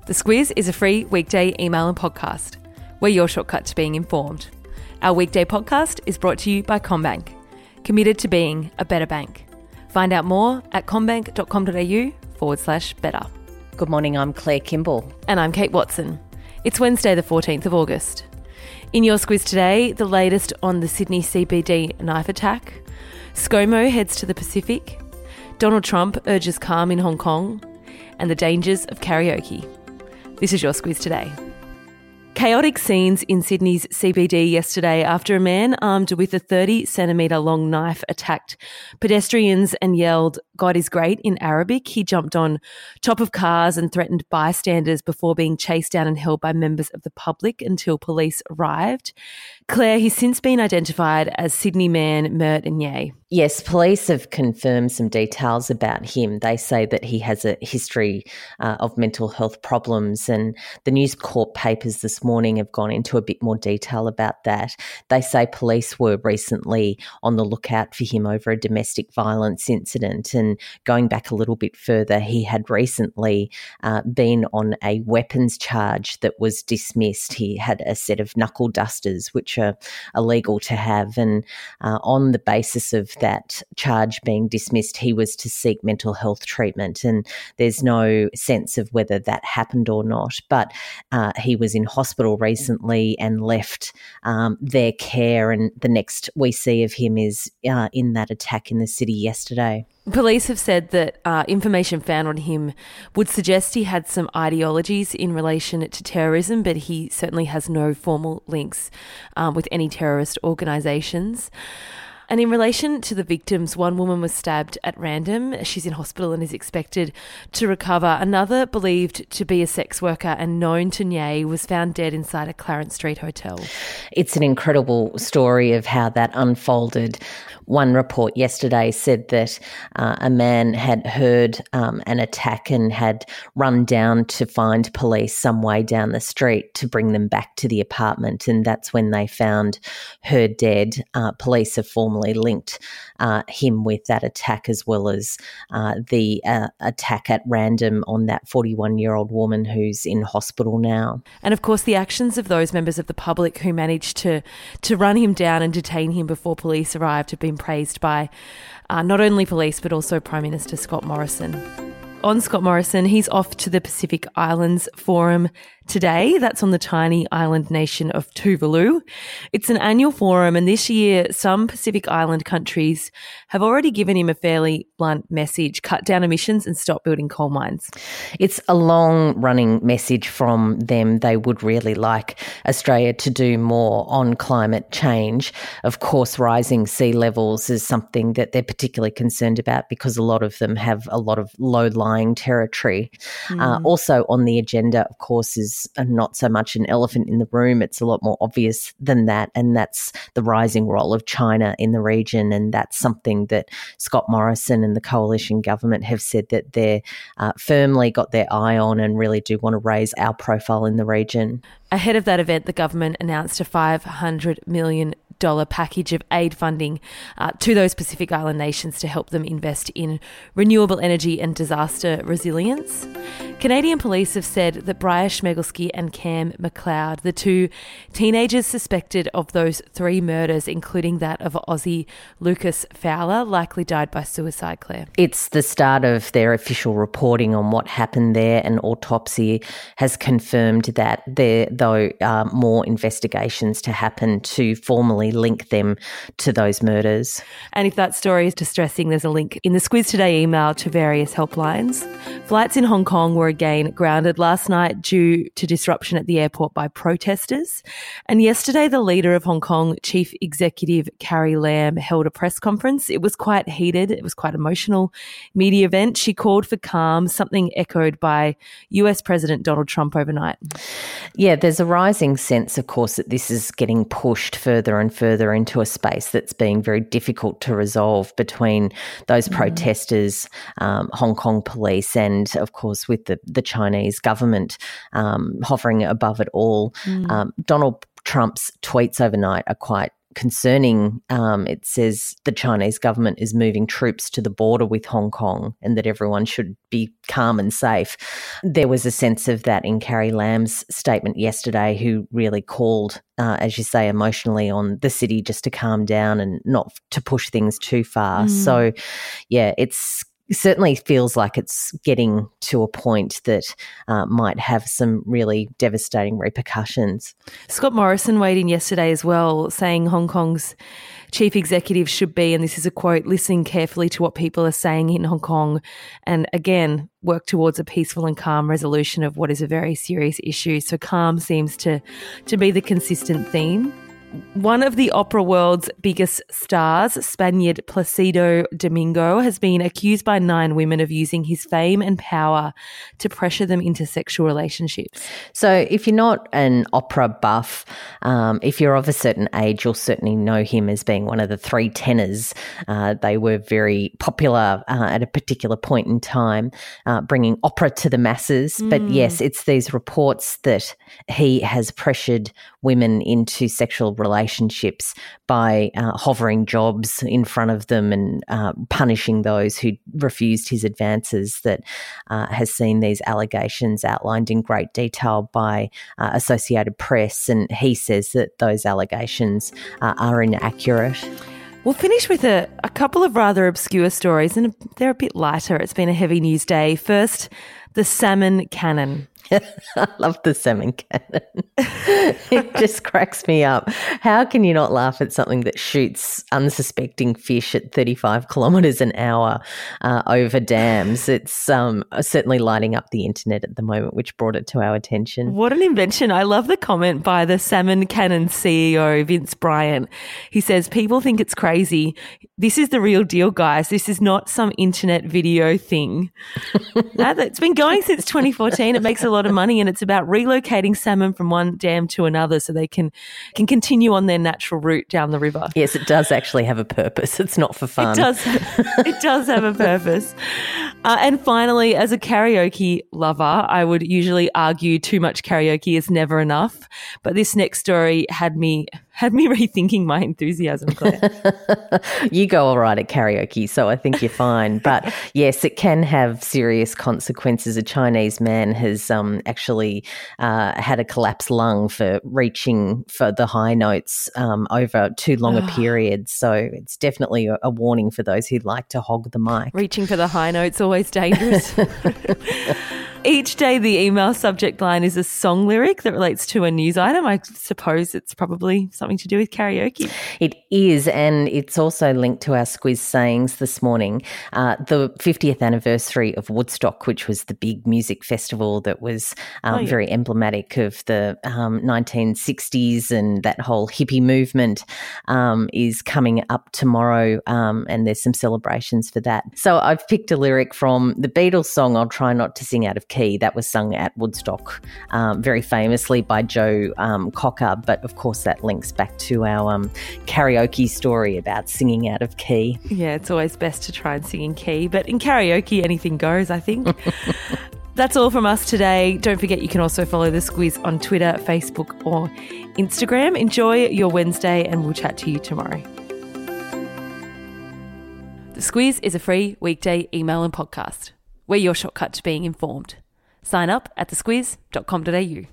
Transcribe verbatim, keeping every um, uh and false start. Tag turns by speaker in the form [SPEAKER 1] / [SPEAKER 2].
[SPEAKER 1] The Squiz is a free weekday email and podcast. We're your shortcut to being informed. Our weekday podcast is brought to you by CommBank, committed to being a better bank. Find out more at commbank.com.au forward slash better.
[SPEAKER 2] Good morning, I'm Claire Kimball.
[SPEAKER 1] And I'm Kate Watson. It's Wednesday the fourteenth of August. In your Squiz today, the latest on the Sydney C B D knife attack. ScoMo heads to the Pacific. Donald Trump urges calm in Hong Kong. And the dangers of karaoke. This is your Squiz today. Chaotic scenes in Sydney's C B D yesterday after a man armed with a thirty centimetre long knife attacked pedestrians and yelled, "God is great" in Arabic. He jumped on top of cars and threatened bystanders before being chased down and held by members of the public until police arrived. Claire, he's since been identified as Sydney man Mert Nye.
[SPEAKER 2] Yes, police have confirmed some details about him. They say that he has a history uh, of mental health problems, and the News Corp papers this morning have gone into a bit more detail about that. They say police were recently on the lookout for him over a domestic violence incident, and going back a little bit further, he had recently uh, been on a weapons charge that was dismissed. He had a set of knuckle dusters, which are illegal to have, and uh, on the basis of that charge being dismissed, he was to seek mental health treatment, and there's no sense of whether that happened or not. But uh, he was in hospital recently and left um, their care, and the next we see of him is uh, in that attack in the city yesterday.
[SPEAKER 1] Police have said that uh, information found on him would suggest he had some ideologies in relation to terrorism, but he certainly has no formal links um, with any terrorist organisations. And in relation to the victims, one woman was stabbed at random. She's in hospital and is expected to recover. Another, believed to be a sex worker and known to Nye, was found dead inside a Clarence Street hotel.
[SPEAKER 2] It's an incredible story of how that unfolded. One report yesterday said that uh, a man had heard um, an attack and had run down to find police some way down the street to bring them back to the apartment, and that's when they found her dead. Uh, police have formally linked uh, him with that attack, as well as uh, the uh, attack at random on that forty-one-year-old woman who's in hospital now.
[SPEAKER 1] And of course, the actions of those members of the public who managed to, to run him down and detain him before police arrived have been praised by uh, not only police but also Prime Minister Scott Morrison. On Scott Morrison, he's off to the Pacific Islands Forum today. That's on the tiny island nation of Tuvalu. It's an annual forum, and this year some Pacific Island countries have already given him a fairly blunt message: cut down emissions and stop building coal mines.
[SPEAKER 2] It's a long-running message from them. They would really like Australia to do more on climate change. Of course, rising sea levels is something that they're particularly concerned about because a lot of them have a lot of low-lying territory. Mm. Uh, also on the agenda, of course, is not so much an elephant in the room. It's a lot more obvious than that, and that's the rising role of China in the region, and that's something that Scott Morrison and the coalition government have said that they're uh, firmly got their eye on and really do want to raise our profile in the region.
[SPEAKER 1] Ahead of that event, the government announced a five hundred million dollars package of aid funding uh, to those Pacific Island nations to help them invest in renewable energy and disaster resilience. Canadian police have said that Briar Schmegelski and Cam McLeod, the two teenagers suspected of those three murders, including that of Aussie Lucas Fowler, likely died by suicide, Claire.
[SPEAKER 2] It's the start of their official reporting on what happened there, and autopsy has confirmed that there, though, are more investigations to happen to formally link them to those murders.
[SPEAKER 1] And if that story is distressing, there's a link in the Squiz Today email to various helplines. Flights in Hong Kong were again grounded last night due to disruption at the airport by protesters. And yesterday, the leader of Hong Kong, Chief Executive Carrie Lam, held a press conference. It was quite heated. It was quite an emotional media event. She called for calm, something echoed by U S President Donald Trump overnight.
[SPEAKER 2] Yeah, there's a rising sense, of course, that this is getting pushed further and further into a space that's being very difficult to resolve between those mm. protesters, um, Hong Kong police, and, of course, with the, the Chinese government um, hovering above it all. Mm. Um, Donald Trump's tweets overnight are quite concerning. Um, it says the Chinese government is moving troops to the border with Hong Kong and that everyone should be calm and safe. There was a sense of that in Carrie Lam's statement yesterday, who really called, uh, as you say, emotionally on the city just to calm down and not to push things too far. Mm. So, yeah, it's It certainly feels like it's getting to a point that uh, might have some really devastating repercussions.
[SPEAKER 1] Scott Morrison weighed in yesterday as well, saying Hong Kong's chief executive should be, and this is a quote, listening carefully to what people are saying in Hong Kong and, again, work towards a peaceful and calm resolution of what is a very serious issue. So calm seems to, to be the consistent theme. One of the opera world's biggest stars, Spaniard Placido Domingo, has been accused by nine women of using his fame and power to pressure them into sexual relationships.
[SPEAKER 2] So if you're not an opera buff, um, if you're of a certain age, you'll certainly know him as being one of the three tenors. Uh, they were very popular uh, at a particular point in time, uh, bringing opera to the masses. Mm. But yes, it's these reports that he has pressured women into sexual relationships by uh, hovering jobs in front of them and uh, punishing those who refused his advances, that uh, has seen these allegations outlined in great detail by uh, Associated Press. And he says that those allegations uh, are inaccurate.
[SPEAKER 1] We'll finish with a, a couple of rather obscure stories, and they're a bit lighter. It's been a heavy news day. First, the salmon cannon.
[SPEAKER 2] I love the salmon cannon. It just cracks me up. How can you not laugh at something that shoots unsuspecting fish at thirty-five kilometres an hour uh, over dams? It's um, certainly lighting up the internet at the moment, which brought it to our attention.
[SPEAKER 1] What an invention. I love the comment by the salmon cannon C E O, Vince Bryant. He says, people think it's crazy. This is the real deal, guys. This is not some internet video thing. It's been going since twenty fourteen. It makes a lot of money, and it's about relocating salmon from one dam to another so they can can continue on their natural route down the river.
[SPEAKER 2] Yes, it does actually have a purpose. It's not for fun.
[SPEAKER 1] It does. It does have a purpose. Uh, and finally, as a karaoke lover, I would usually argue too much karaoke is never enough. But this next story had me had me rethinking my enthusiasm, Claire.
[SPEAKER 2] You go all right at karaoke, so I think you're fine. But yes, it can have serious consequences. A Chinese man has um, actually uh, had a collapsed lung for reaching for the high notes um, over too long a period. So it's definitely a, a warning for those who like to hog the mic.
[SPEAKER 1] Reaching for the high notes, always dangerous. Each day the email subject line is a song lyric that relates to a news item. I suppose it's probably something to do with karaoke.
[SPEAKER 2] It is, and it's also linked to our Squiz sayings this morning. Uh, the fiftieth anniversary of Woodstock, which was the big music festival that was um, oh, yeah. very emblematic of the um, nineteen sixties and that whole hippie movement, um, is coming up tomorrow, um, and there's some celebrations for that. So I've picked a lyric from the Beatles song, I'll Try Not to Sing Out of Key, that was sung at Woodstock um, very famously by Joe um, Cocker, but of course that links back to our um, karaoke story about singing out of key.
[SPEAKER 1] Yeah, it's always best to try and sing in key, but in karaoke anything goes, I think. That's all from us today. Don't forget you can also follow The Squiz on Twitter, Facebook or Instagram. Enjoy your Wednesday and we'll chat to you tomorrow. The Squiz is a free weekday email and podcast. We're your shortcut to being informed. Sign up at the squiz dot com dot a u.